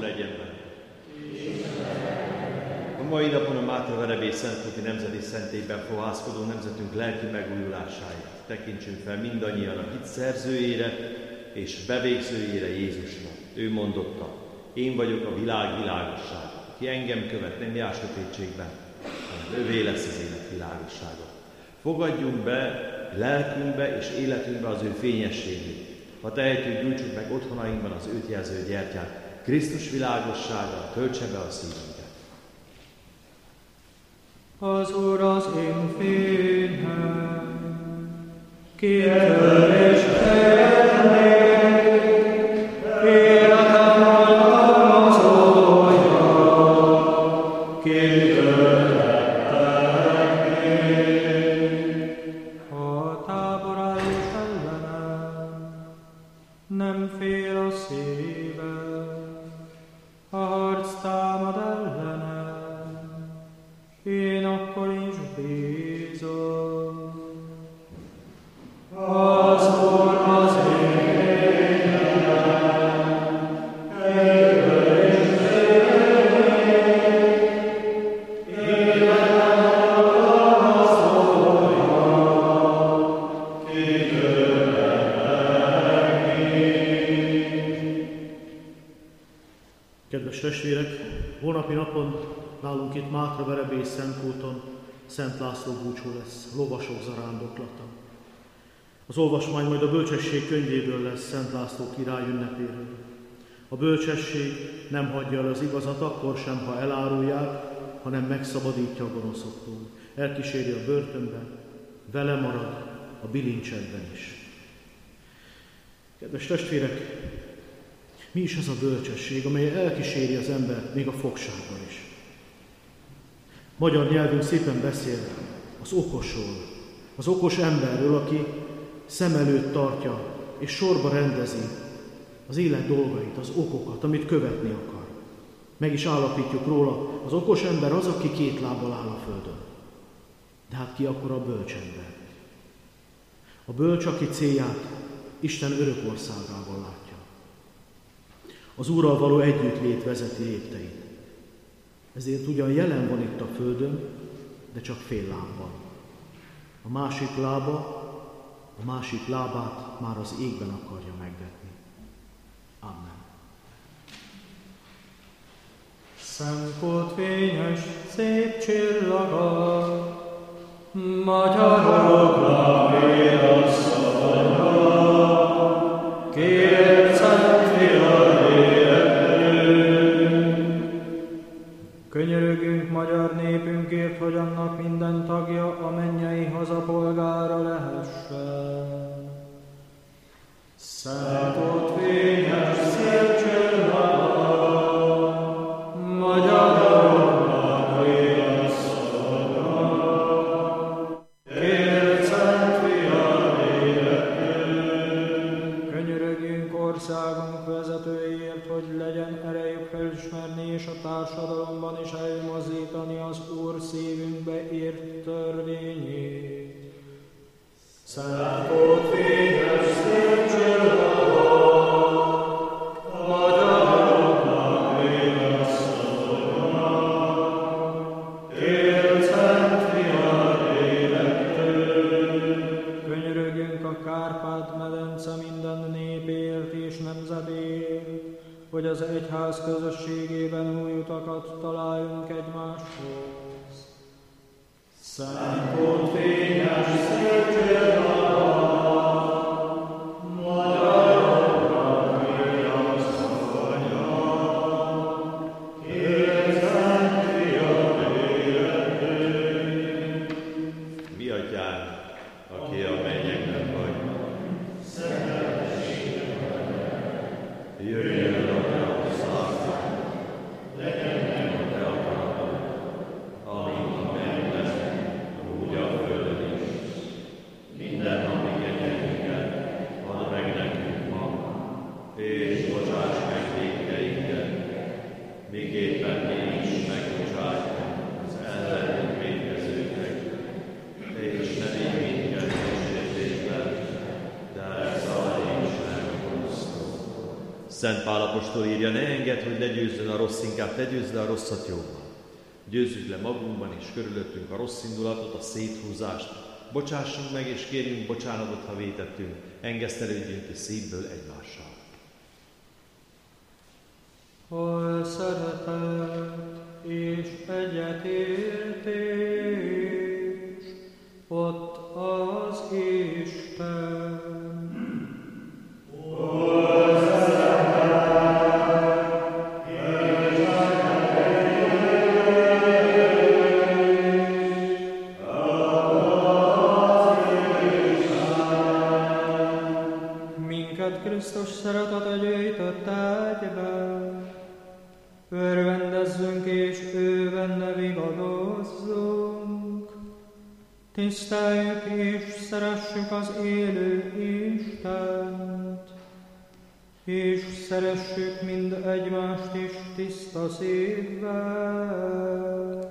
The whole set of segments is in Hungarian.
legyen vele. A mai napon a Mátra Verebély Szentkúti Nemzeti Szentélyben fohászkodó nemzetünk lelki megújulásáért tekintsünk fel mindannyian a hit szerzőjére és bevégzőjére, Jézusra. Ő mondotta: én vagyok a világ világossága. Ki engem követ, nem jár sötétségben, hanem ővé lesz az élet világossága. Fogadjunk be lelkünkbe és életünkbe az ő fényességét. Ha tehetjük, gyújtsuk meg otthonainkban az őt jelző gyertyát. Krisztus világossága töltse be a szívünket. Az Úr az én fényem, kitől és félnék, életem alkalmazója, kitől rettegnék. Ha tábor áll és ellenem, nem fél a szívem, ha harc támad ellenem, én akkor is bízom. Az Úr az énem, ebből is félnék, életem alkalmazója, kitől rettegnék. Kedves testvérek, holnapi napon nálunk itt Mátra Verebély Szentkúton Szent László búcsú lesz, lovasok zarándoklata. Az olvasmány majd a Bölcsesség könyvéből lesz, Szent László király ünnepéről. A bölcsesség nem hagyja el az igazat akkor sem, ha elárulják, hanem megszabadítja a gonoszoktól. Elkíséri a börtönbe, vele marad a bilincsedben is. Kedves testvérek, mi is ez a bölcsesség, amely elkíséri az embert még a fogságban is? Magyar nyelvünk szépen beszél az okosról, az okos emberről, aki szem előtt tartja és sorba rendezi az élet dolgait, az okokat, amit követni akar. Meg is állapítjuk róla, az okos ember az, aki két lábbal áll a földön. De hát ki akkor a bölcs ember? A bölcs, aki célját Isten örök országában látja. Az Úrral való együttlét vezeti lépteit. Ezért ugyan jelen van itt a földön, de csak fél lábbal. A másik lábát már az égben akarja megvetni. Amen. Szentkult fényes, szép csillaga, magyarokra vérasszonyra, kért szent fia életünk. Könyörögünk magyar népünkért, hogy annak minden tagja a mennyei hazapolgára lehessen. Szentkult fényes, szép csillaga, magyaroknak vérasszonyra, kért szent fia életünk. Könyörögjünk országunk vezetőiért, hogy legyen erejük felismerni és a társadalomban is elmozdítani az Úr szívünkbe írt törvényét. Szentkult fényes, szép csillaga, magyaroknak vérasszonyra, kért szent fia életünk. Könyörögjünk a Kárpát-medence minden népért és nemzetért, hogy az egyház közösségében új utakat találjunk egymáshoz. Szentkult fényes, szép csillaga, magyaroknak vérasszonyra, kért szent fia életünk. Mi atyánk, aki a mennyekben vagy, jöjjön el a te országod, legyen meg a te akaratod, amint a mennyben, úgy a földön is. Minden napi kenyerünket add meg nekünk ma, és bocsáss meg vétkeinket, miképpen mi is megbocsátjuk az ellenünk vétkezőknek, és ne vigy minket kísértésbe, de szabadíts meg a gonosztól. Szent Pál apostol írja, ne engedd, hogy legyőzzön a rossz, inkább te győzd le a rosszat jobban. Győzzük le magunkban és körülöttünk a rossz indulatot, a széthúzást. Bocsássunk meg és kérjünk bocsánatot, ha vétettünk. Engesztelődjünk ki szívből egymással. Hol szeretet és egyetértés, ott az Isten. Krisztus szeretete gyűjtött egybe, örvendezzünk és ő benne vigadozzunk. Tiszteljük és szeressük az élő Istent, és szeressük mind egymást is tiszta szívvel.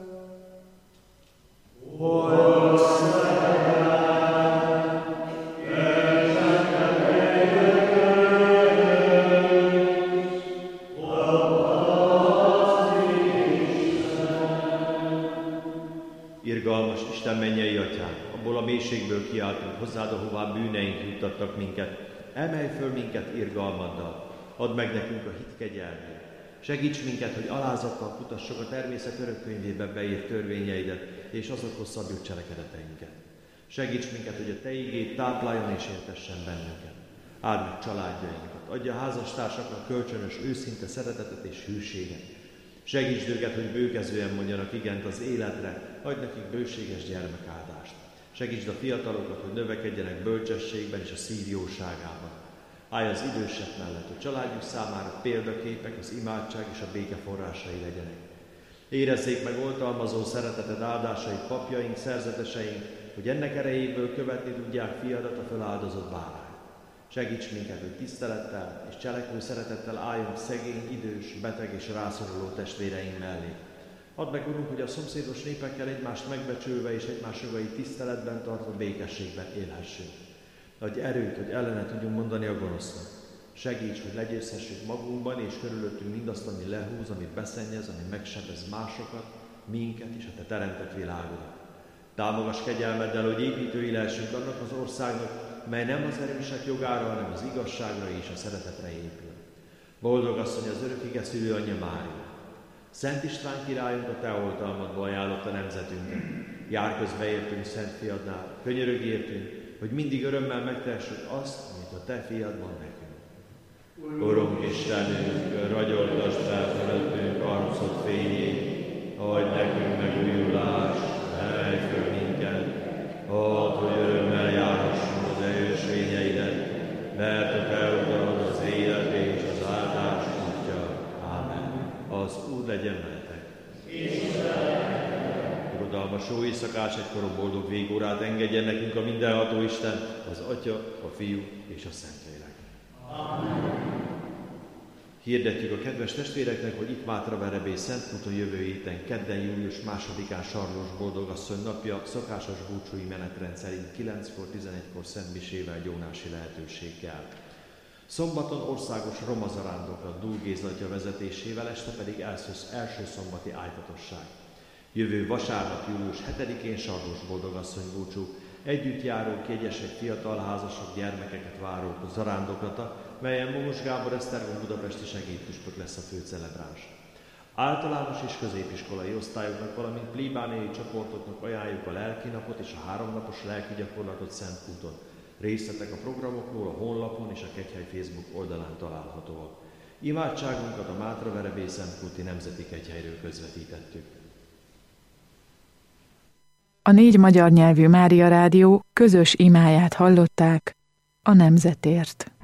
Irgalmas Isten mennyei Atyánk, abból a mélységből kiáltunk hozzád, ahová bűneink juttattak minket. Emelj föl minket irgalmaddal, add meg nekünk a hit kegyelmét. Segíts minket, hogy alázattal kutassuk a természet örökkönyvébe beírt törvényeidet, és azokhoz szabjuk cselekedeteinket. Segíts minket, hogy a Te igéd tápláljon és értessen bennünket. Áld meg családjainkat, adj a házastársaknak kölcsönös, őszinte szeretetet és hűséget. Segítsd őket, hogy bőkezően mondjanak igent az életre, adj nekik bőséges gyermekáldást. Segítsd a fiatalokat, hogy növekedjenek bölcsességben és a szív jóságában. Állj az idősek mellett, hogy családjuk számára példaképek, az imádság és a béke forrásai legyenek. Érezzék meg oltalmazó szereteted áldásait papjaink, szerzeteseink, hogy ennek erejéből követni tudják fiadat, a föláldozott bárányt. Segíts minket, hogy tisztelettel és cselekvő szeretettel álljunk szegény, idős, beteg és rászoruló testvéreink mellé. Add meg, Urunk, hogy a szomszédos népekkel egymást megbecsülve és egymás jogait tiszteletben tartva békességben élhessünk. Adj erőt, hogy ellene tudjunk mondani a gonosznak. Segíts, hogy legyőzhessük magunkban és körülöttünk mindazt, ami lehúz, ami beszennyez, ami megsebez másokat, minket és a Te teremtett világodat. Támogass kegyelmeddel, hogy építői lehessünk annak az országnak, mely nem az erősek jogára, hanem az igazságra és a szeretetre épül. Boldog asszony, az örökige szülő anyja Mária! Szent István királyunk a Te oltalmadba ajánlotta nemzetünket. Jár közbe értünk Szent Fiadnál, könyörög értünk, hogy mindig örömmel megtehessük azt, amit a Te Fiad mond nekünk. Urunk Istenünk, ragyogtasd fel fölöttünk arcod fényét, adj nekünk megújulást, emelj föl minket, add, hogy örömmel járhassunk az erősvényeidet, mert a Te utalod az élet és az áldás útja. Ámen. Az Úr legyen veletek. Uradalmas jó éjszakás, egykoron boldog végórát engedjen nekünk a mindenható Isten, az Atya, a Fiú és a Szentlélek. Amen. Hirdetjük a kedves testvéreknek, hogy itt Mátraverebély Szentkúton jövő héten, kedden július 2-án Sarlós Boldogasszony napja, szokásos búcsúi menetrend szerint 9-kor, 11-kor szentmisével, gyónási lehetőséggel. Szombaton országos roma zarándoklat Dúl Géza atya vezetésével, este pedig első szombati ájtatosság. Jövő vasárnap, július 7-én Sarlós Boldogasszony búcsú, együtt járó kiegyesek, fiatal házasok, gyermekeket váró zarándoklata, melyen Mómus Gábor Esztergom budapesti segédpüspök lesz a főcelebráns. Általános és középiskolai osztályoknak, valamint plébániai csoportoknak ajánljuk a lelkinapot és a 3 napos lelki gyakorlatot Szentkúton. Részletek a programokról a honlapon és a Kegyhely Facebook oldalán találhatóak. Imádságunkat a Mátraverebély Szentkúti Nemzeti Kegyhelyről közvetítettük. A 4 magyar nyelvű Mária Rádió közös imáját hallották a nemzetért.